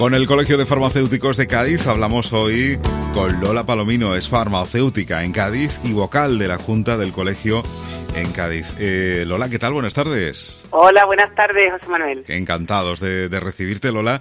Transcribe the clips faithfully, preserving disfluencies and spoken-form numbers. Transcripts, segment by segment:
Con el Colegio de Farmacéuticos de Cádiz hablamos hoy con Lola Palomino, es farmacéutica en Cádiz y vocal de la Junta del Colegio en Cádiz. Eh, Lola, ¿qué tal? Buenas tardes. Hola, buenas tardes, José Manuel. Encantados de, de recibirte, Lola.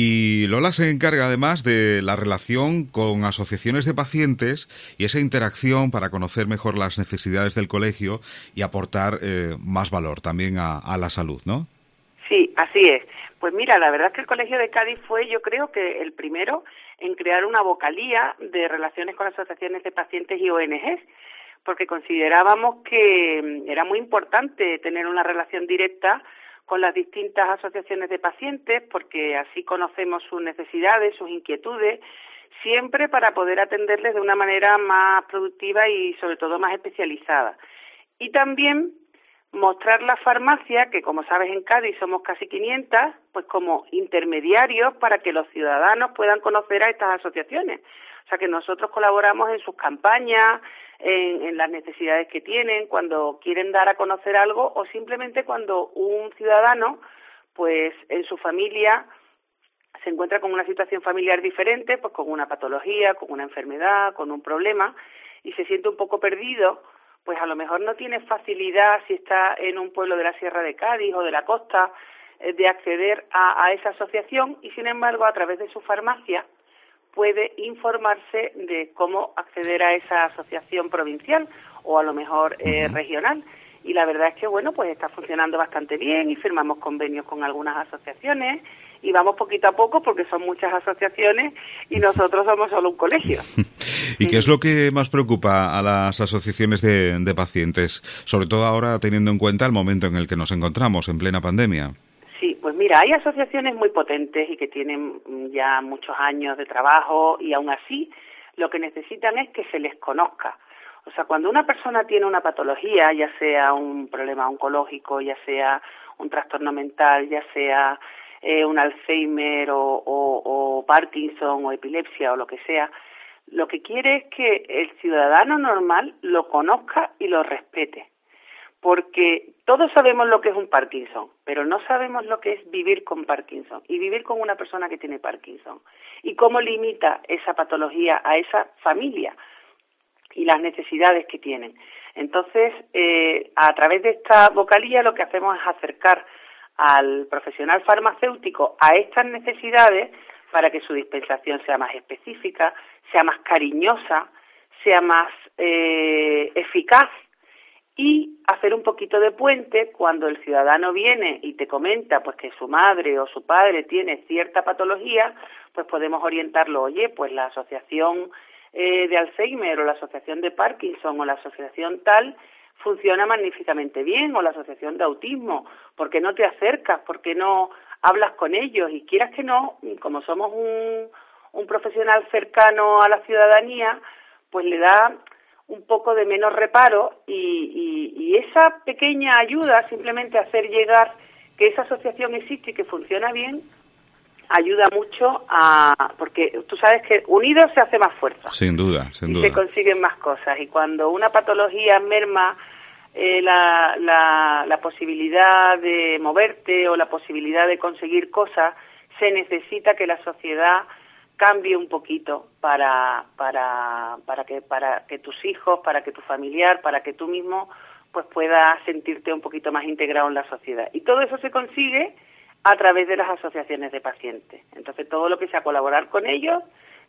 Y Lola se encarga además de la relación con asociaciones de pacientes y esa interacción para conocer mejor las necesidades del colegio y aportar eh, más valor también a, a la salud, ¿no? Sí, así es. Pues mira, la verdad es que el Colegio de Cádiz fue, yo creo que el primero en crear una vocalía de relaciones con asociaciones de pacientes y O N Ges, porque considerábamos que era muy importante tener una relación directa con las distintas asociaciones de pacientes, porque así conocemos sus necesidades, sus inquietudes, siempre para poder atenderles de una manera más productiva y sobre todo más especializada. Y también mostrar la farmacia, que como sabes en Cádiz somos casi quinientas, pues como intermediarios para que los ciudadanos puedan conocer a estas asociaciones. O sea que nosotros colaboramos en sus campañas, en, en las necesidades que tienen, cuando quieren dar a conocer algo o simplemente cuando un ciudadano, pues en su familia se encuentra con una situación familiar diferente, pues con una patología, con una enfermedad, con un problema y se siente un poco perdido. Pues a lo mejor no tiene facilidad, si está en un pueblo de la Sierra de Cádiz o de la costa, eh, de acceder a, a esa asociación y, sin embargo, a través de su farmacia puede informarse de cómo acceder a esa asociación provincial o a lo mejor eh, uh-huh. regional. Y la verdad es que, bueno, pues está funcionando bastante bien y firmamos convenios con algunas asociaciones y vamos poquito a poco porque son muchas asociaciones y nosotros somos solo un colegio. ¿Y qué es lo que más preocupa a las asociaciones de, de pacientes, sobre todo ahora teniendo en cuenta el momento en el que nos encontramos, en plena pandemia? Sí, pues mira, hay asociaciones muy potentes y que tienen ya muchos años de trabajo y aún así lo que necesitan es que se les conozca. O sea, cuando una persona tiene una patología, ya sea un problema oncológico, ya sea un trastorno mental, ya sea eh, un Alzheimer o, o, o Parkinson o epilepsia o lo que sea, lo que quiere es que el ciudadano normal lo conozca y lo respete. Porque todos sabemos lo que es un Parkinson, pero no sabemos lo que es vivir con Parkinson y vivir con una persona que tiene Parkinson y cómo limita esa patología a esa familia y las necesidades que tienen. Entonces, eh, a través de esta vocalía lo que hacemos es acercar al profesional farmacéutico a estas necesidades para que su dispensación sea más específica, sea más cariñosa, sea más eh, eficaz y hacer un poquito de puente cuando el ciudadano viene y te comenta pues que su madre o su padre tiene cierta patología, pues podemos orientarlo, oye, pues la asociación Eh, de Alzheimer o la asociación de Parkinson o la asociación tal funciona magníficamente bien o la asociación de autismo, ¿por qué no te acercas? ¿Por qué no hablas con ellos? Y quieras que no, como somos un, un profesional cercano a la ciudadanía, pues le da un poco de menos reparo y, y, y esa pequeña ayuda, simplemente hacer llegar que esa asociación existe y que funciona bien, ayuda mucho a, porque tú sabes que unidos se hace más fuerza. Sin duda, sin y duda. se consiguen más cosas. Y cuando una patología merma eh, la, la, la posibilidad de moverte o la posibilidad de conseguir cosas, se necesita que la sociedad cambie un poquito para, para, para que, para que tus hijos, para que tu familiar, para que tú mismo, pues puedas sentirte un poquito más integrado en la sociedad. Y todo eso se consigue a través de las asociaciones de pacientes. Entonces, todo lo que sea colaborar con ellos,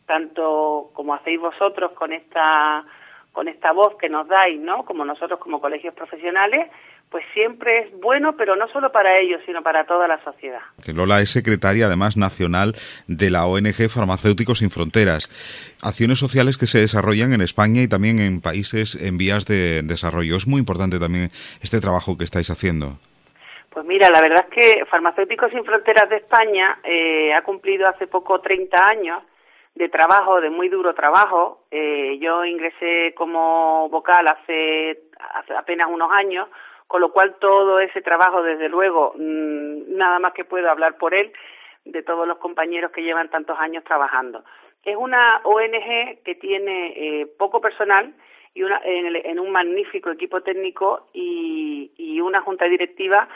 tanto como hacéis vosotros con esta con esta voz que nos dais, ¿no?, como nosotros como colegios profesionales, pues siempre es bueno, pero no solo para ellos, sino para toda la sociedad. Que Lola es secretaria, además, nacional de la O N G Farmacéuticos Sin Fronteras. Acciones sociales que se desarrollan en España y también en países en vías de desarrollo. Es muy importante también este trabajo que estáis haciendo. Pues mira, la verdad es que Farmacéuticos Sin Fronteras de España eh, ha cumplido hace poco treinta años de trabajo, de muy duro trabajo. Eh, yo ingresé como vocal hace, hace apenas unos años, con lo cual todo ese trabajo, desde luego, mmm, nada más que puedo hablar por él, de todos los compañeros que llevan tantos años trabajando. Es una O N G que tiene eh, poco personal y una, en, el, en un magnífico equipo técnico y, y una junta directiva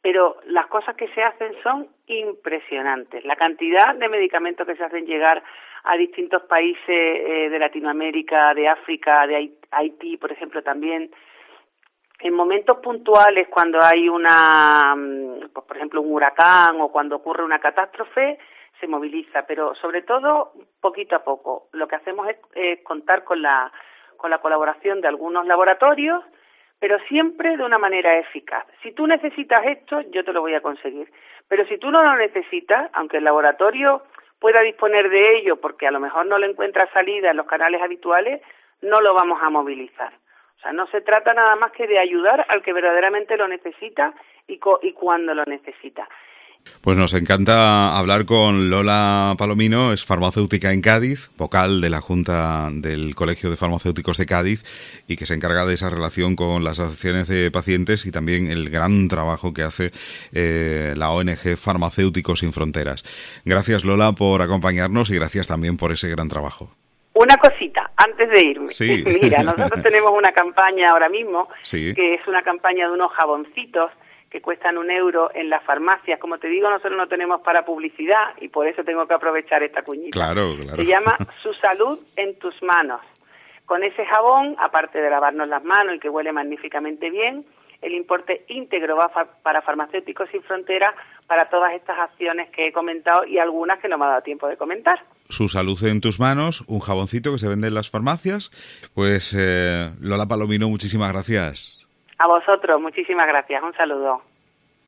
pero las cosas que se hacen son impresionantes. La cantidad de medicamentos que se hacen llegar a distintos países eh, de Latinoamérica, de África, de Haití, por ejemplo, también, en momentos puntuales, cuando hay una, pues, por ejemplo, un huracán o cuando ocurre una catástrofe, se moviliza, pero sobre todo poquito a poco. Lo que hacemos es, es contar con la, con la colaboración de algunos laboratorios, pero siempre de una manera eficaz. Si tú necesitas esto, yo te lo voy a conseguir. Pero si tú no lo necesitas, aunque el laboratorio pueda disponer de ello, porque a lo mejor no le encuentra salida en los canales habituales, no lo vamos a movilizar. O sea, no se trata nada más que de ayudar al que verdaderamente lo necesita y, co- y cuando lo necesita. Pues nos encanta hablar con Lola Palomino, es farmacéutica en Cádiz, vocal de la Junta del Colegio de Farmacéuticos de Cádiz y que se encarga de esa relación con las asociaciones de pacientes y también el gran trabajo que hace eh, la O N G Farmacéuticos Sin Fronteras. Gracias, Lola, por acompañarnos y gracias también por ese gran trabajo. Una cosita, antes de irme. Sí. Mira, nosotros tenemos una campaña ahora mismo, sí. que es una campaña de unos jaboncitos que cuestan un euro en las farmacias. Como te digo, nosotros no tenemos para publicidad y por eso tengo que aprovechar esta cuñita. Claro, claro. Se llama Su salud en tus manos. Con ese jabón, aparte de lavarnos las manos y que huele magníficamente bien, el importe íntegro va fa- para Farmacéuticos Sin Fronteras para todas estas acciones que he comentado y algunas que no me ha dado tiempo de comentar. Su salud en tus manos, un jaboncito que se vende en las farmacias. Pues eh, Lola Palomino, muchísimas gracias. A vosotros, muchísimas gracias. Un saludo.